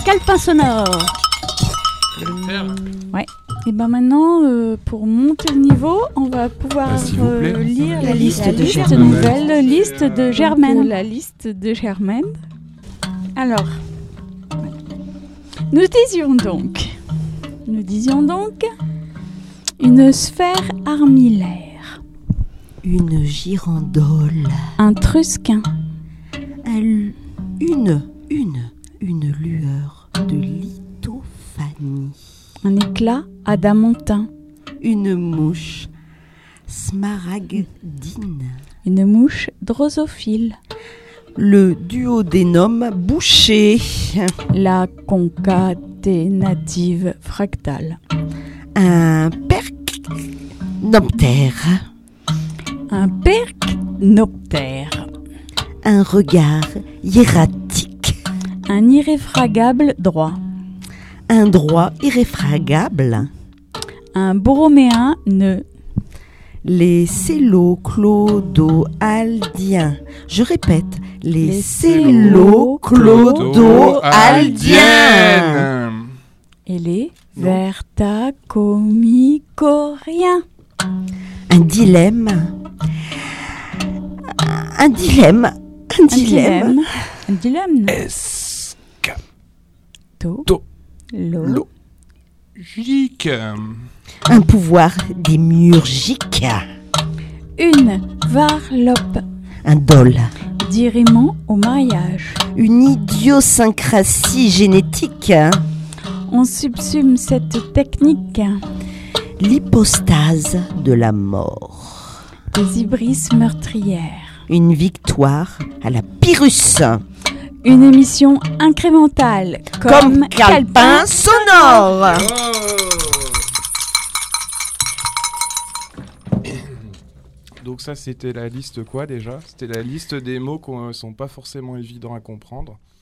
calepin sonore. Ouais. Et ben maintenant, pour monter le niveau, on va pouvoir lire la liste de nouvelles, liste de Germaine. La liste de Germaine. Alors, nous disions donc une sphère armillaire, une girandole, un trusquin, une lueur de lithophanie, un éclat adamantin, une mouche smaragdine, une mouche drosophile, le duodénum bouché, la concaténative fractale, un percnoptère, un regard hiératique, un irréfragable droit, un droit irréfragable, un broméen nœud, les celloclodoaldiens. Je répète, les celloclodoaldiens. Et les vertacomicoriens. Un dilemme. Logique. Un pouvoir démiurgique. Une varlope. Un dol. Diriment au mariage. Une idiosyncrasie génétique. On subsume cette technique. L'hypostase de la mort. Des ibris meurtrières. Une victoire à la Pyrrhus. Une émission incrémentale comme calepin sonore. Donc ça, c'était la liste quoi déjà ? C'était la liste des mots qui ne sont pas forcément évidents à comprendre.